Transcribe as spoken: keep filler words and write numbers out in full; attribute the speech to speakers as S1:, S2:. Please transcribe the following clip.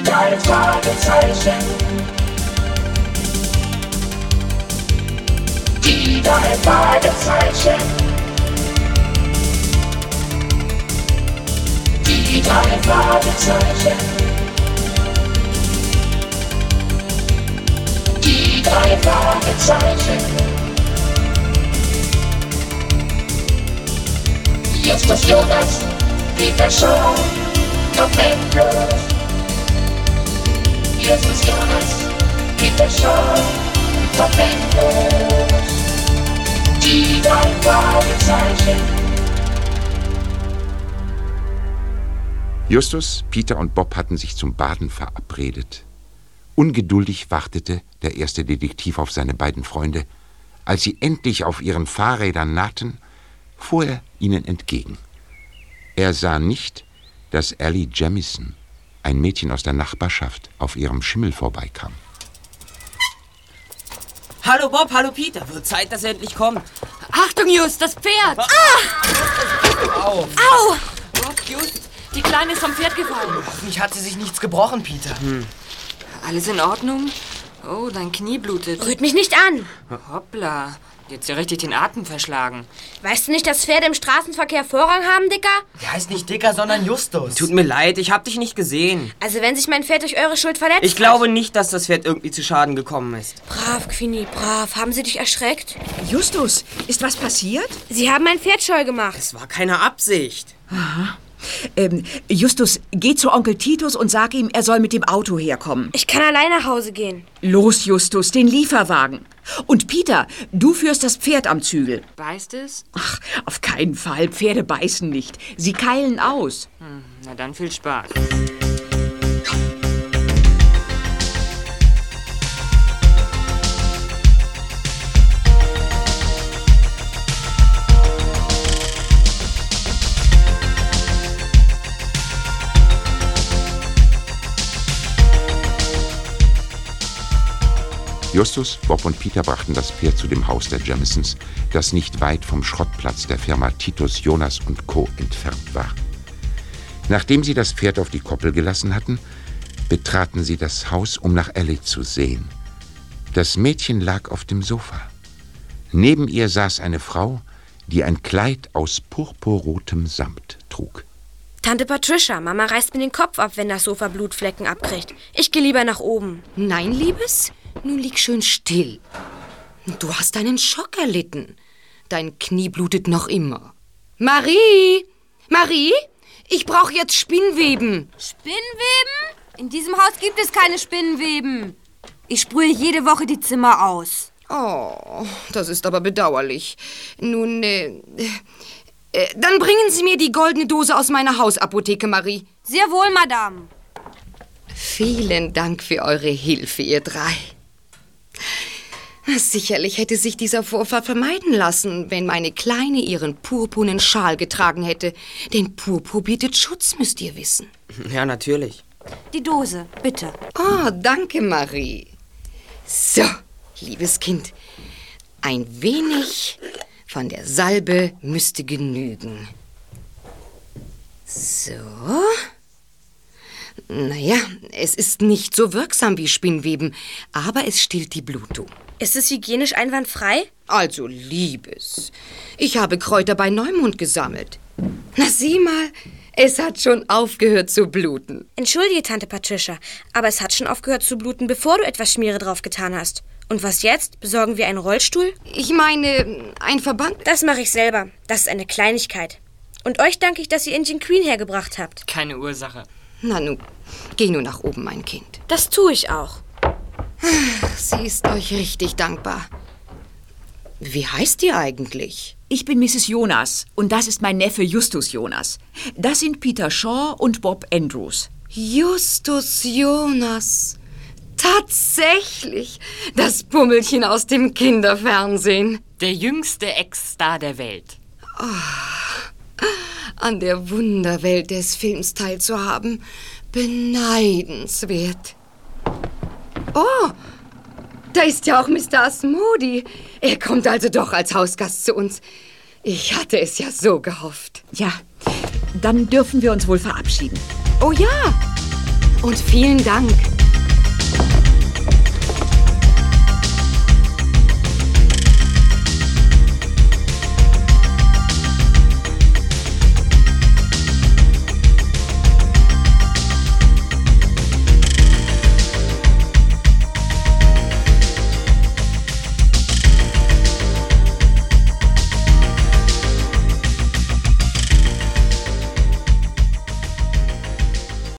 S1: drei Fragezeichen. Die drei Fragezeichen. Die drei Fragezeichen. Die drei Fragezeichen. Justus Jonas, Peter Shaw, Bob Andrews. Justus Jonas, Peter Shaw, Bob Andrews. Die drei Fragezeichen.
S2: Justus, Peter und Bob hatten sich zum Baden verabredet. Ungeduldig wartete der erste Detektiv auf seine beiden Freunde. Als sie endlich auf ihren Fahrrädern nahten, fuhr er ihnen entgegen. Er sah nicht, dass Ellie Jamison, ein Mädchen aus der Nachbarschaft, auf ihrem Schimmel vorbeikam.
S3: Hallo Bob, hallo Peter. Wird Zeit, dass er endlich kommt.
S4: Achtung, Just, das Pferd!
S3: Ah! Au!
S4: Au!
S3: Bob, Just.
S4: Die Kleine ist vom Pferd gefallen.
S3: Hoffentlich hat sie sich nichts gebrochen, Peter. Hm.
S4: Alles in Ordnung? Oh, dein Knie blutet.
S5: Rührt mich nicht an.
S4: Hoppla. Jetzt ja richtig den Atem verschlagen.
S5: Weißt du nicht, dass Pferde im Straßenverkehr Vorrang haben, Dicker?
S3: Der heißt nicht Dicker, sondern Justus.
S6: Tut mir leid, ich hab dich nicht gesehen.
S5: Also wenn sich mein Pferd durch eure Schuld verletzt
S6: Ich glaube nicht, dass das Pferd irgendwie zu Schaden gekommen ist.
S5: Brav, Queenie, brav. Haben Sie dich erschreckt?
S7: Justus, ist was passiert?
S5: Sie haben mein Pferd scheu gemacht.
S6: Es war keine Absicht.
S7: Aha. Ähm, Justus, geh zu Onkel Titus und sag ihm, er soll mit dem Auto herkommen.
S5: Ich kann allein nach Hause gehen.
S7: Los, Justus, den Lieferwagen. Und Peter, du führst das Pferd am Zügel.
S4: Beißt es?
S7: Ach, auf keinen Fall. Pferde beißen nicht. Sie keilen aus.
S4: Hm, na dann viel Spaß.
S2: Justus, Bob und Peter brachten das Pferd zu dem Haus der Jamisons, das nicht weit vom Schrottplatz der Firma Titus, Jonas und Co. entfernt war. Nachdem sie das Pferd auf die Koppel gelassen hatten, betraten sie das Haus, um nach Ellie zu sehen. Das Mädchen lag auf dem Sofa. Neben ihr saß eine Frau, die ein Kleid aus purpurrotem Samt trug.
S5: Tante Patricia, Mama reißt mir den Kopf ab, wenn das Sofa Blutflecken abkriegt. Ich gehe lieber nach oben.
S8: Nein, Liebes, nun lieg schön still. Du hast einen Schock erlitten. Dein Knie blutet noch immer. Marie! Marie! Ich brauche jetzt Spinnweben.
S9: Spinnweben? In diesem Haus gibt es keine Spinnweben. Ich sprühe jede Woche die Zimmer aus.
S8: Oh, das ist aber bedauerlich. Nun, äh, äh, dann bringen Sie mir die goldene Dose aus meiner Hausapotheke, Marie.
S9: Sehr wohl, Madame.
S8: Vielen Dank für eure Hilfe, ihr drei. Sicherlich hätte sich dieser Vorfall vermeiden lassen, wenn meine Kleine ihren purpurnen Schal getragen hätte. Denn Purpur bietet Schutz, müsst ihr wissen.
S6: Ja, natürlich.
S9: Die Dose, bitte.
S8: Oh, danke, Marie. So, liebes Kind, ein wenig von der Salbe müsste genügen. So. Naja, es ist nicht so wirksam wie Spinnweben, aber es stillt die Blutung.
S5: Ist es hygienisch einwandfrei?
S8: Also, Liebes, ich habe Kräuter bei Neumond gesammelt. Na, sieh mal, es hat schon aufgehört zu bluten.
S5: Entschuldige, Tante Patricia, aber es hat schon aufgehört zu bluten, bevor du etwas Schmiere drauf getan hast. Und was jetzt? Besorgen wir einen Rollstuhl?
S8: Ich meine, ein Verband?
S5: Das mache ich selber. Das ist eine Kleinigkeit. Und euch danke ich, dass ihr Indian Queen hergebracht habt.
S4: Keine Ursache.
S8: Na nun, geh nur nach oben, mein Kind.
S5: Das tue ich auch.
S8: Sie ist euch richtig dankbar. Wie heißt ihr eigentlich?
S7: Ich bin Misses Jonas und das ist mein Neffe Justus Jonas. Das sind Peter Shaw und Bob Andrews.
S8: Justus Jonas. Tatsächlich. Das Pummelchen aus dem Kinderfernsehen.
S4: Der jüngste Ex-Star der Welt.
S8: Oh, an der Wunderwelt des Films teilzuhaben. Beneidenswert. Oh, da ist ja auch Mister Asmodi. Er kommt also doch als Hausgast zu uns. Ich hatte es ja so gehofft.
S7: Ja, dann dürfen wir uns wohl verabschieden.
S8: Oh ja. Und vielen Dank.